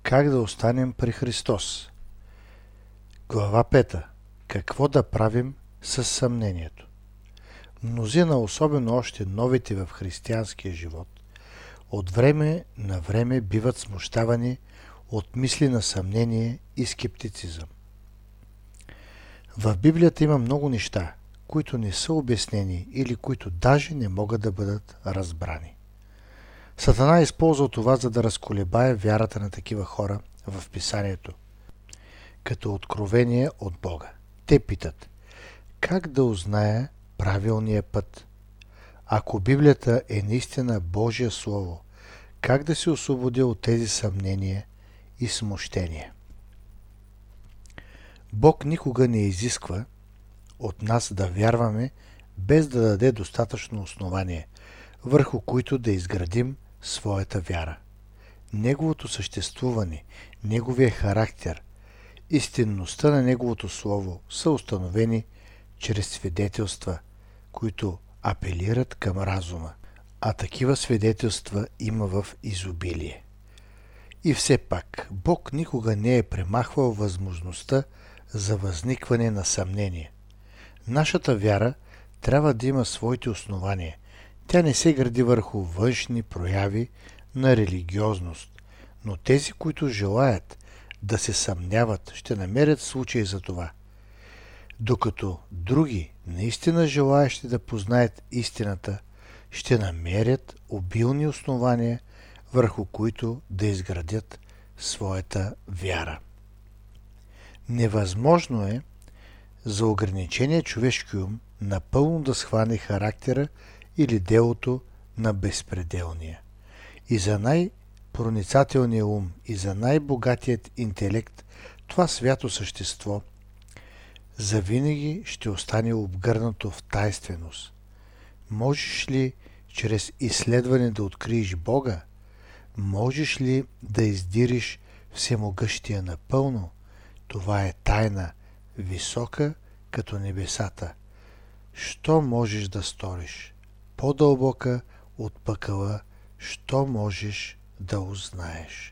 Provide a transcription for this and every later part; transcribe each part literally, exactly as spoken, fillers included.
Как да останем при Христос? Глава пета. Какво да правим с съмнението? Мнозина, особено още новите в християнския живот, от време на време биват смущавани от мисли на съмнение и скептицизъм. В Библията има много неща, които не са обяснени или които даже не могат да бъдат разбрани. Сатана използва това, за да разколебае вярата на такива хора в Писанието, като откровение от Бога. Те питат: как да узная правилния път? Ако Библията е наистина Божие Слово, как да се освободя от тези съмнения и смущения? Бог никога не изисква от нас да вярваме, без да даде достатъчно основание, върху които да изградим своята вяра. Неговото съществуване, неговия характер, истинността на неговото слово са установени чрез свидетелства, които апелират към разума, а такива свидетелства има в изобилие. И все пак, Бог никога не е премахвал възможността за възникване на съмнение. Нашата вяра трябва да има своите основания. Тя не се гради върху външни прояви на религиозност, но тези, които желаят да се съмняват, ще намерят случаи за това. Докато други, наистина желаещи да познаят истината, ще намерят обилни основания, върху които да изградят своята вяра. Невъзможно е за ограничения човешки ум напълно да схване характера или делото на безпределния. И за най-проницателния ум, и за най-богатият интелект, това свято същество завинаги ще остане обгърнато в тайнственост. Можеш ли чрез изследване да откриеш Бога? Можеш ли да издириш Всемогъщия напълно? Това е тайна, висока като небесата. Що можеш да сториш? По-дълбока от пъкъла, що можеш да узнаеш?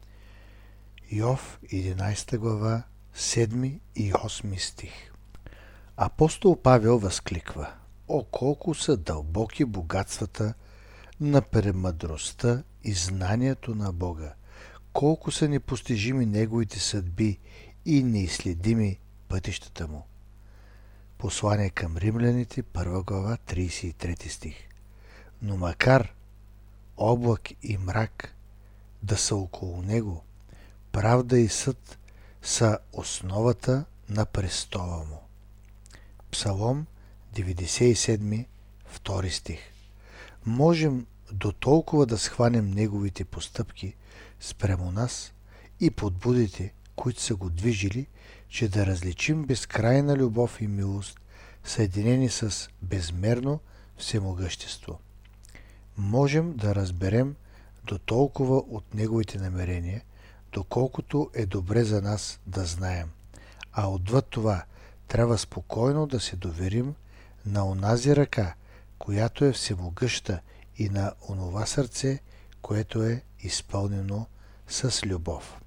Йов, единайсета глава, седми и осми стих. Апостол Павел възкликва: О, колко са дълбоки богатствата на премъдростта и знанието на Бога! Колко са непостижими неговите съдби и неизследими пътищата му! Послание към римляните, първа глава, трийсет и трети стих. Но макар облак и мрак да са около него, правда и съд са основата на престола му. Псалом деветдесет и седми, втори стих. Можем до толкова да схванем неговите постъпки спрямо нас и подбудите, които са го движили, че да различим безкрайна любов и милост, съединени с безмерно всемогъщество. Можем да разберем до толкова от неговите намерения, доколкото е добре за нас да знаем, а отвъд това трябва спокойно да се доверим на онази ръка, която е всемогъща, и на онова сърце, което е изпълнено с любов.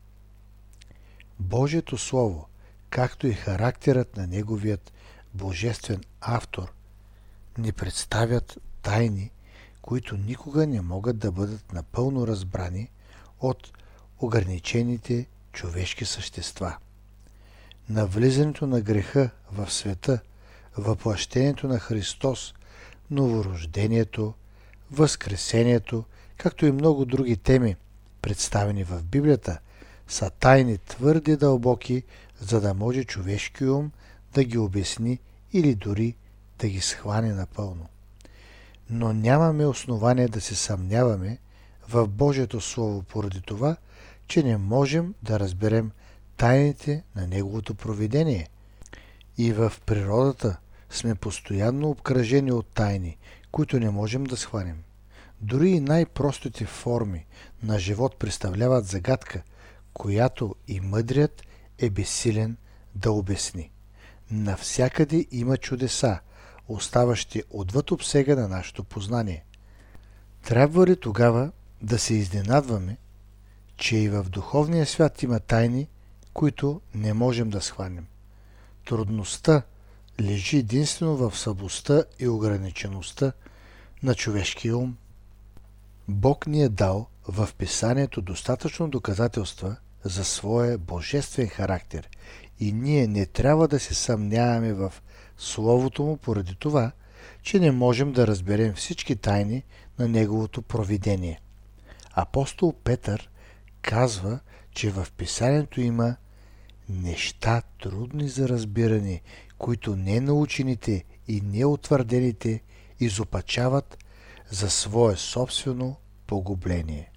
Божието Слово, както и характерът на неговият божествен автор, ни представят тайни, които никога не могат да бъдат напълно разбрани от ограничените човешки същества. Навлизането на греха в света, въплъщението на Христос, новорождението, възкресението, както и много други теми, представени в Библията, са тайни твърде дълбоки, за да може човешки ум да ги обясни или дори да ги схване напълно. Но нямаме основание да се съмняваме в Божието Слово поради това, че не можем да разберем тайните на Неговото провидение. И в природата сме постоянно обкръжени от тайни, които не можем да схванем. Дори и най-простите форми на живот представляват загадка, която и мъдрият е безсилен да обясни. Навсякъде има чудеса, оставащи отвъд обсега на нашето познание. Трябва ли тогава да се изненадваме, че и в духовния свят има тайни, които не можем да схванем. Трудността лежи единствено в слабостта и ограничеността на човешкия ум. Бог ни е дал в Писанието достатъчно доказателства за своя божествен характер и ние не трябва да се съмняваме в Словото му поради това, че не можем да разберем всички тайни на неговото провидение. Апостол Петър казва, че в Писанието има неща трудни за разбиране, които ненаучените и неутвърдените изопачават за свое собствено погубление.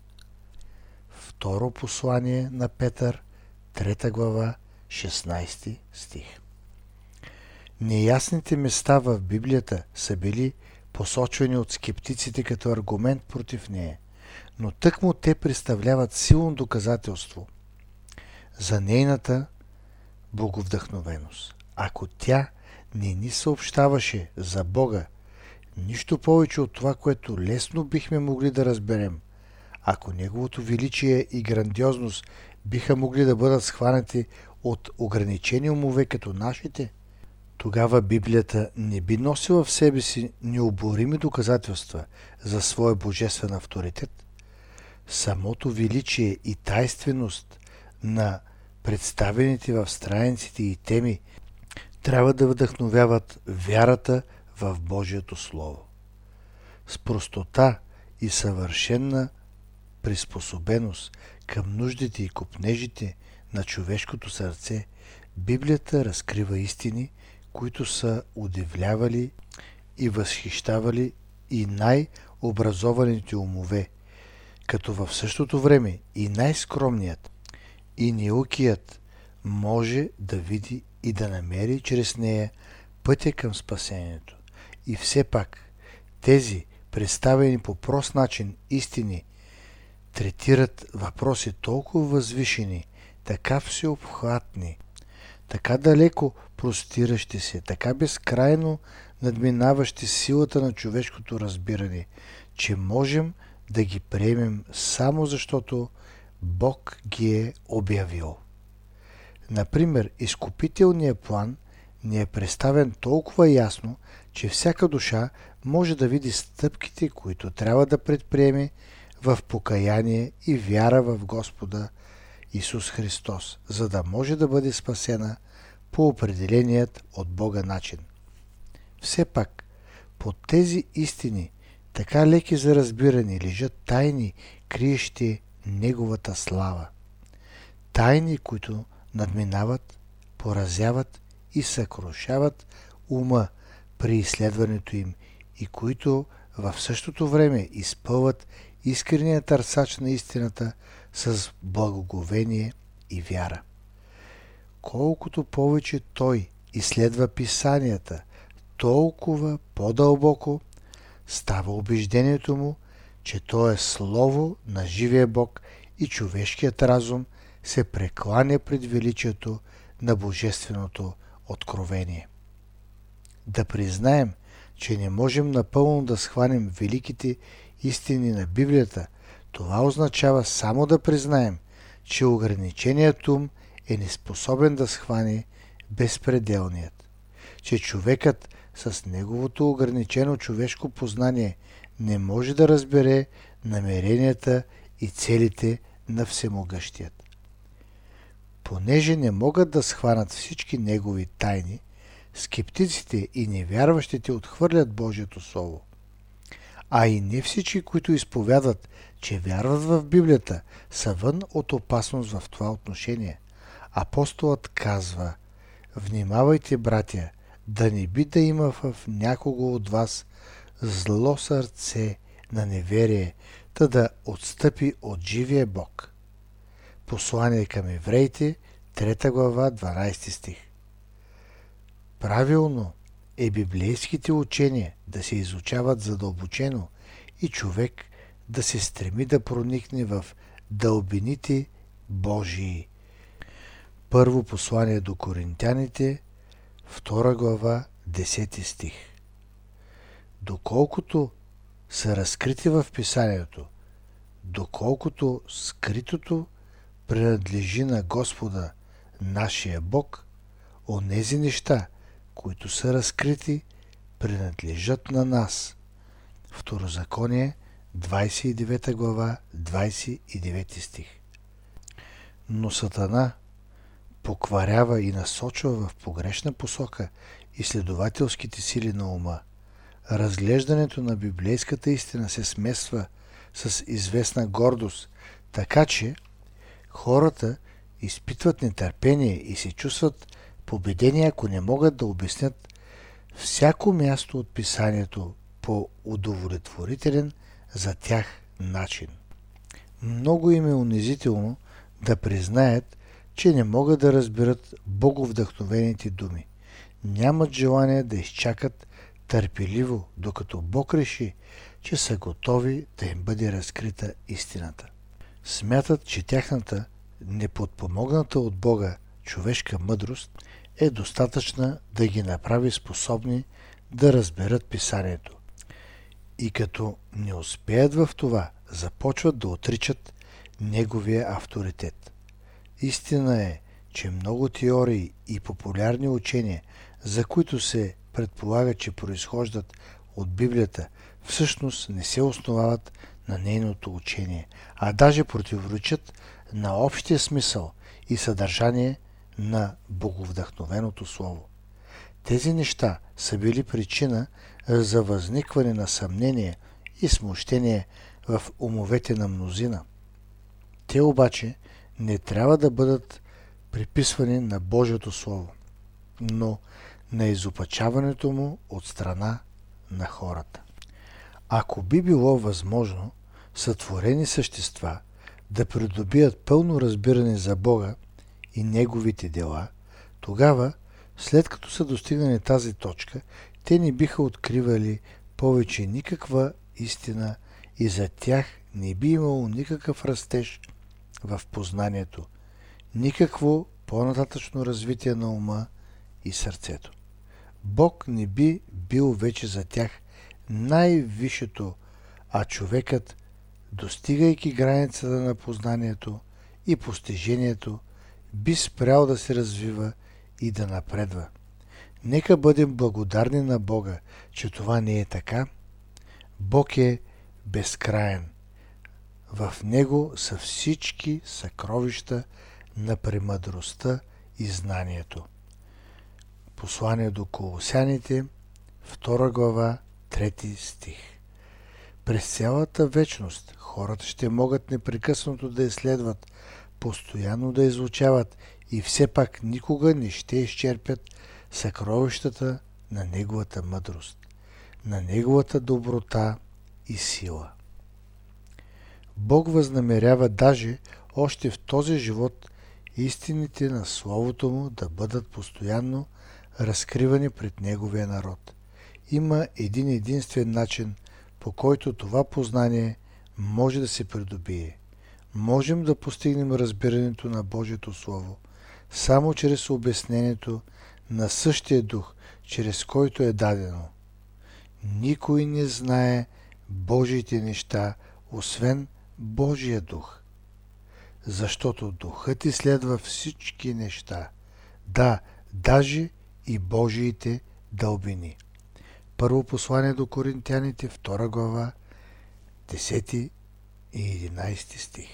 Второ послание на Петър, трета глава, шестнайсти стих. Неясните места в Библията са били посочвани от скептиците като аргумент против нея, но тъкмо те представляват силно доказателство за нейната боговдъхновеност. Ако тя не ни съобщаваше за Бога, нищо повече от това, което лесно бихме могли да разберем, ако Неговото величие и грандиозност биха могли да бъдат схванати от ограничени умове като нашите, тогава Библията не би носила в себе си необорими доказателства за своя божествен авторитет. Самото величие и тайнственост на представените в страниците и теми трябва да вдъхновяват вярата в Божието Слово. С простота и съвършена приспособеност към нуждите и копнежите на човешкото сърце, Библията разкрива истини, които са удивлявали и възхищавали и най-образованите умове, като в същото време и най-скромният и неукият може да види и да намери чрез нея пътя към спасението. И все пак тези представени по прост начин истини третират въпроси толкова възвишени, така всеобхватни, така далеко простиращи се, така безкрайно надминаващи силата на човешкото разбиране, че можем да ги приемем само защото Бог ги е обявил. Например, изкупителният план ни е представен толкова ясно, че всяка душа може да види стъпките, които трябва да предприеме в покаяние и вяра в Господа Исус Христос, за да може да бъде спасена по определеният от Бога начин. Все пак, под тези истини, така леки за разбиране, лежат тайни, криещи Неговата слава. Тайни, които надминават, поразяват и съкрушават ума при изследването им и които в същото време изпълват искрения търсач на истината с благоговение и вяра. Колкото повече той изследва писанията, толкова по-дълбоко става убеждението му, че то е слово на живия Бог и човешкият разум се прекланя пред величието на божественото откровение. Да признаем, че не можем напълно да схванем великите истини на Библията, това означава само да признаем, че ограниченият ум е неспособен да схване безпределният, че човекът с неговото ограничено човешко познание не може да разбере намеренията и целите на Всемогъщият. Понеже не могат да схванат всички негови тайни, скептиците и невярващите отхвърлят Божието Слово. А и не всички, които изповядват, че вярват в Библията, са вън от опасност в това отношение. Апостолът казва: внимавайте, братя, да не би да има в някого от вас зло сърце на неверие, та да отстъпи от живия Бог. Послание към евреите, трета глава, дванайсти стих. Правилно е библейските учения да се изучават задълбочено и човек да се стреми да проникне в дълбините Божии. Първо послание до Коринтяните, втора глава, десети стих. Доколкото са разкрити в Писанието, доколкото скритото принадлежи на Господа, нашия Бог, онези неща, които са разкрити, принадлежат на нас. Второзаконие, двадесет и девета глава, двадесет и девети стих. Но Сатана покварява и насочва в погрешна посока изследователските сили на ума. Разглеждането на библейската истина се смесва с известна гордост, така че хората изпитват нетърпение и се чувстват победени, ако не могат да обяснят всяко място от писанието по удовлетворителен за тях начин. Много им е унизително да признаят, че не могат да разберат боговдъхновените думи. Нямат желание да изчакат търпеливо, докато Бог реши, че са готови да им бъде разкрита истината. Смятат, че тяхната неподпомогната от Бога човешка мъдрост е достатъчна да ги направи способни да разберат писанието. И като не успеят в това, започват да отричат неговия авторитет. Истина е, че много теории и популярни учения, за които се предполага, че произхождат от Библията, всъщност не се основават на нейното учение, а даже противоречат на общия смисъл и съдържание на боговдъхновеното слово. Тези неща са били причина за възникване на съмнение и смущение в умовете на мнозина. Те обаче не трябва да бъдат приписвани на Божието Слово, но на изопачаването му от страна на хората. Ако би било възможно сътворени същества да придобият пълно разбиране за Бога и Неговите дела, тогава, след като са достигнали тази точка, те не биха откривали повече никаква истина и за тях не би имало никакъв растеж в познанието, никакво по-нататъчно развитие на ума и сърцето. Бог не би бил вече за тях най-висшето, а човекът, достигайки границата на познанието и постижението, би спрял да се развива и да напредва. Нека бъдем благодарни на Бога, че това не е така. Бог е безкраен. В Него са всички съкровища на премъдростта и знанието. Послание до Колосяните, втора глава, трети стих. През цялата вечност хората ще могат непрекъснато да изследват, постоянно да изучават и все пак никога не ще изчерпят съкровищата на Неговата мъдрост, на Неговата доброта и сила. Бог възнамерява даже още в този живот истините на Словото Му да бъдат постоянно разкривани пред Неговия народ. Има един единствен начин, по който това познание може да се придобие. Можем да постигнем разбирането на Божието Слово само чрез обяснението на същия дух, чрез който е дадено. Никой не знае Божиите неща, освен Божия дух. Защото духът изследва всички неща, да, даже и Божиите дълбини. Първо послание до Коринтяните, втора глава, десети и единадесети стих.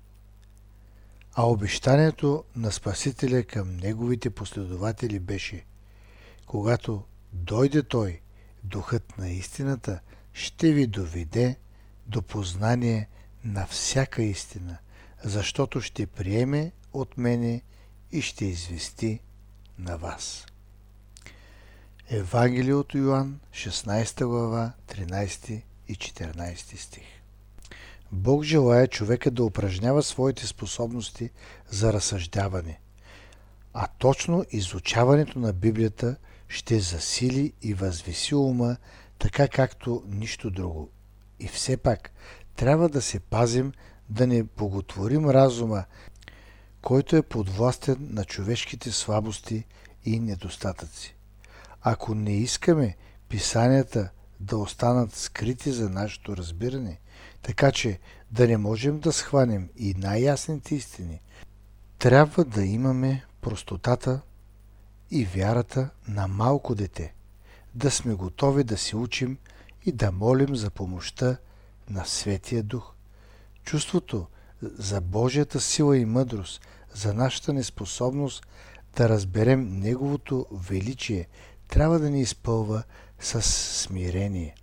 А обещанието на Спасителя към неговите последователи беше: когато дойде Той, Духът на истината ще ви доведе до познание на всяка истина, защото ще приеме от мене и ще извести на вас. Евангелие от Йоан, шестнадесета глава, тринадесети и четиринадесети стих. Бог желае човека да упражнява своите способности за разсъждаване, а точно изучаването на Библията ще засили и възвиси ума, така както нищо друго. И все пак трябва да се пазим да не боготворим разума, който е подвластен на човешките слабости и недостатъци. Ако не искаме писанията да останат скрити за нашето разбиране, Така че да не можем да схванем и най-ясните истини, трябва да имаме простотата и вярата на малко дете, да сме готови да се учим и да молим за помощта на Светия Дух. Чувството за Божията сила и мъдрост, за нашата неспособност да разберем Неговото величие, трябва да ни изпълва с смирение.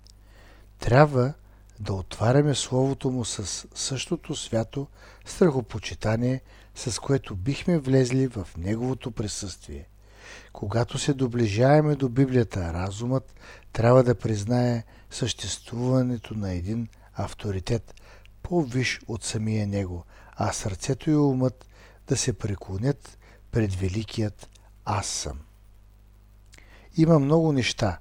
Трябва да отваряме Словото Му с същото свято страхопочитание, с което бихме влезли в Неговото присъствие. Когато се доближаваме до Библията, разумът трябва да признае съществуването на един авторитет, по-висш от самия него, а сърцето и умът да се преклонят пред великият Аз съм. Има много неща,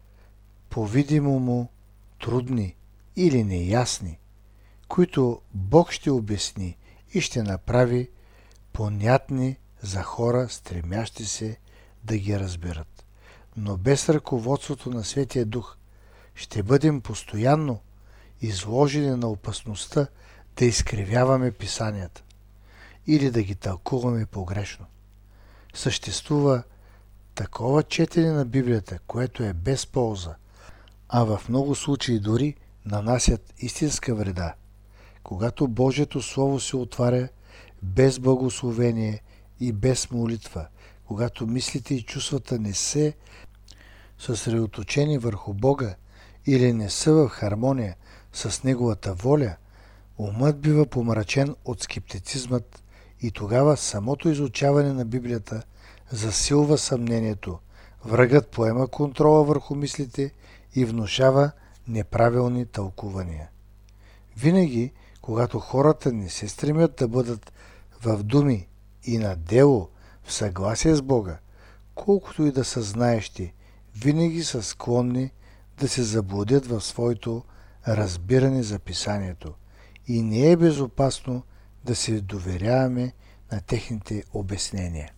по-видимо трудни или неясни, които Бог ще обясни и ще направи понятни за хора, стремящи се да ги разберат. Но без ръководството на Светия Дух ще бъдем постоянно изложени на опасността да изкривяваме писанията или да ги тълкуваме погрешно. Съществува такова четене на Библията, което е без полза, а в много случаи дори нанасят истинска вреда. Когато Божието Слово се отваря без благословение и без молитва, когато мислите и чувствата не се съсредоточени върху Бога или не са в хармония с Неговата воля, умът бива помрачен от скептицизмът и тогава самото изучаване на Библията засилва съмнението, врагът поема контрола върху мислите и внушава неправилни тълкувания. Винаги, когато хората не се стремят да бъдат в думи и на дело в съгласие с Бога, колкото и да са знаещи, винаги са склонни да се заблудят в своето разбиране за писанието и не е безопасно да се доверяваме на техните обяснения.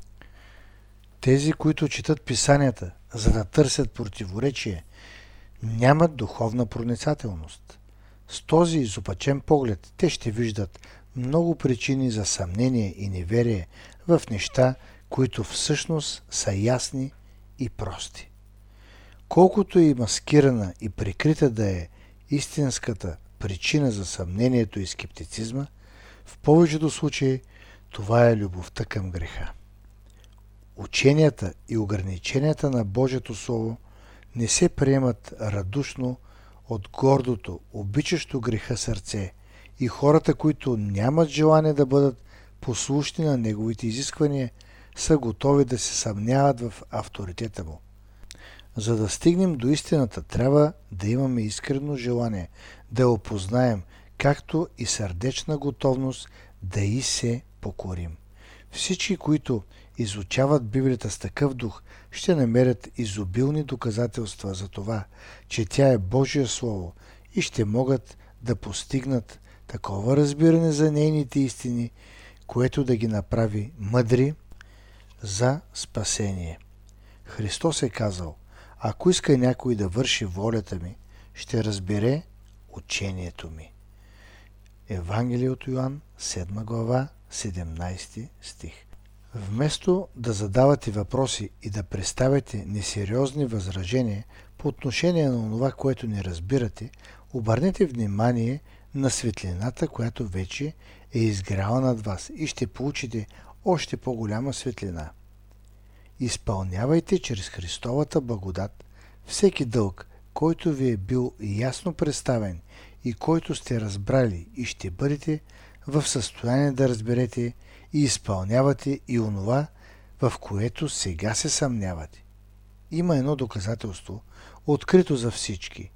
Тези, които четат писанията, за да търсят противоречие, нямат духовна проницателност. С този изопачен поглед те ще виждат много причини за съмнение и неверие в неща, които всъщност са ясни и прости. Колкото и маскирана и прикрита да е истинската причина за съмнението и скептицизма, в повечето случаи това е любовта към греха. Ученията и ограниченията на Божието Слово не се приемат радушно от гордото, обичащо греха сърце и хората, които нямат желание да бъдат послушни на Неговите изисквания, са готови да се съмняват в авторитета Му. За да стигнем до истината, трябва да имаме искрено желание да я опознаем, както и сърдечна готовност да й се покорим. Всички, които изучават Библията с такъв дух, ще намерят изобилни доказателства за това, че тя е Божие Слово и ще могат да постигнат такова разбиране за нейните истини, което да ги направи мъдри за спасение. Христос е казал: ако иска някой да върши волята ми, ще разбере учението ми. Евангелие от Йоан, седма глава, седемнайсети стих. Вместо да задавате въпроси и да представяте несериозни възражения по отношение на това, което не разбирате, обърнете внимание на светлината, която вече е изгряла над вас и ще получите още по-голяма светлина. Изпълнявайте чрез Христовата благодат всеки дълг, който ви е бил ясно представен и който сте разбрали, и ще бъдете в състояние да разберете и изпълнявате и онова, в което сега се съмнявате. Има едно доказателство, открито за всички,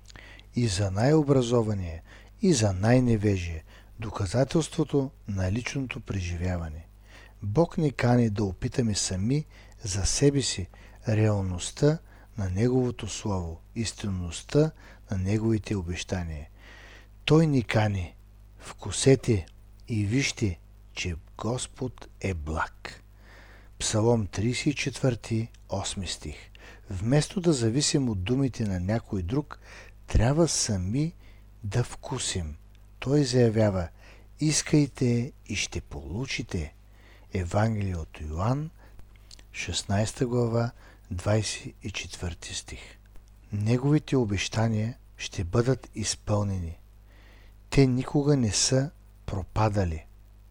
и за най-образования, и за най-невежия, доказателството на личното преживяване. Бог ни кани да опитаме сами за себе си реалността на Неговото Слово, истинността на Неговите обещания. Той ни кани: вкусете и вижте, че Господ е благ. Псалом трийсет и четвърти, осми стих. Вместо да зависим от думите на някой друг, трябва сами да вкусим. Той заявява: искайте и ще получите. Евангелие от Йоан, шестнадесета глава, двадесет и четвърти стих. Неговите обещания ще бъдат изпълнени. Те никога не са пропадали.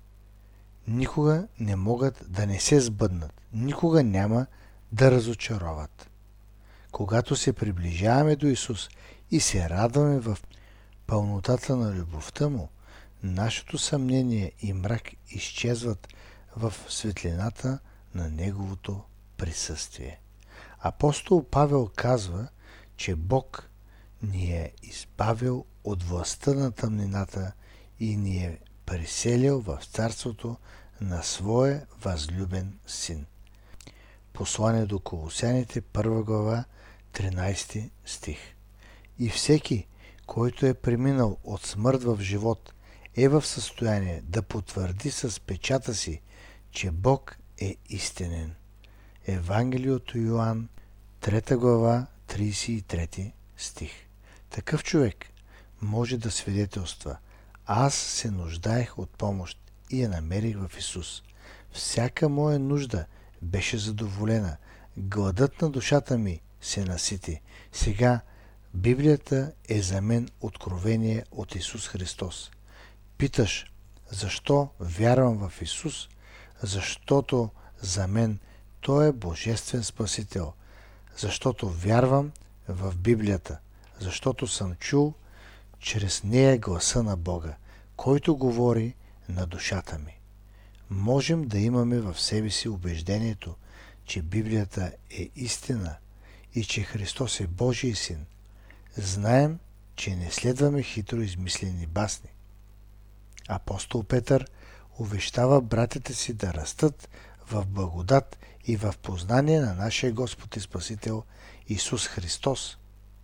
Никога не могат да не се сбъднат. Никога няма да разочароват. Когато се приближаваме до Исус и се радваме в пълнотата на любовта Му, нашето съмнение и мрак изчезват в светлината на Неговото присъствие. Апостол Павел казва, че Бог ни е избавил от властта на тъмнината и ни е преселил в царството на Своя възлюбен Син. Послание до Колосяните, първа глава, тринадесети стих. И всеки, който е преминал от смърт в живот, е в състояние да потвърди с печата си, че Бог е истинен. Евангелие от Йоан, трета глава, тридесет и трети стих. Такъв човек може да свидетелства: аз се нуждаех от помощ и я намерих в Исус. Всяка моя нужда беше задоволена. Гладът на душата ми се насити. Сега Библията е за мен откровение от Исус Христос. Питаш: защо вярвам в Исус? Защото за мен Той е Божествен Спасител. Защото вярвам в Библията. Защото съм чул чрез нея гласа на Бога, който говори на душата ми. Можем да имаме в себе си убеждението, че Библията е истина и че Христос е Божий Син. Знаем, че не следваме хитро измислени басни. Апостол Петър увещава братята си да растат в благодат и в познание на нашия Господ и Спасител Исус Христос.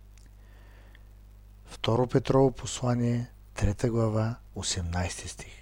Второ Петрово послание, трета глава, осемнадесети стих.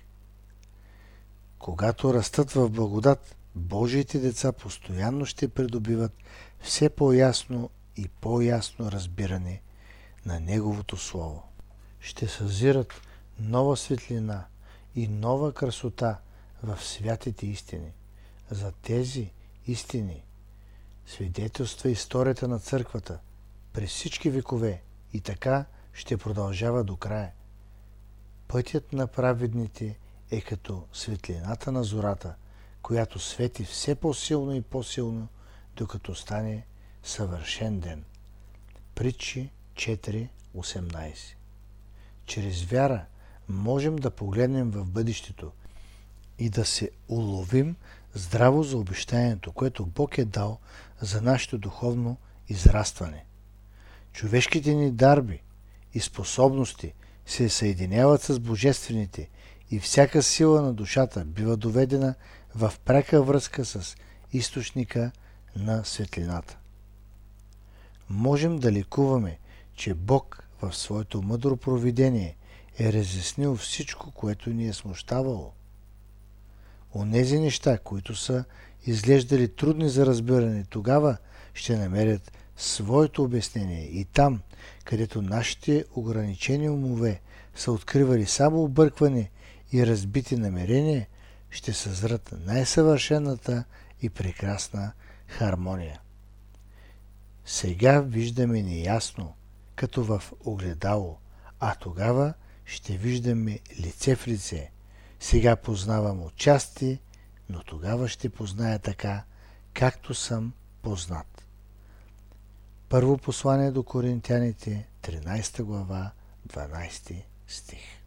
Когато растат в благодат, Божиите деца постоянно ще придобиват все по-ясно и по-ясно разбиране на Неговото Слово. Ще съзират нова светлина и нова красота в святите истини. За тези истини свидетелства историята на църквата през всички векове и така ще продължава до края. Пътят на праведните е като светлината на зората, която свети все по-силно и по-силно, докато стане съвършен ден. Притчи четири осемнадесет. Чрез вяра можем да погледнем в бъдещето и да се уловим здраво за обещанието, което Бог е дал за нашето духовно израстване. Човешките ни дарби и способности се съединяват с божествените и всяка сила на душата бива доведена в пряка връзка с източника на светлината. Можем да ликуваме, че Бог в своето мъдро провидение е разяснил всичко, което ни е смущавало. Онези неща, които са изглеждали трудни за разбиране, тогава ще намерят своето обяснение и там, където нашите ограничени умове са откривали само объркване и разбити намерения, ще съзрат най-съвършената и прекрасна хармония. Сега виждаме неясно, като в огледало, а тогава ще виждаме лице в лице. Сега познавам отчасти, но тогава ще позная така, както съм познат. Първо послание до Коринтяните, тринадесета глава, дванадесети стих.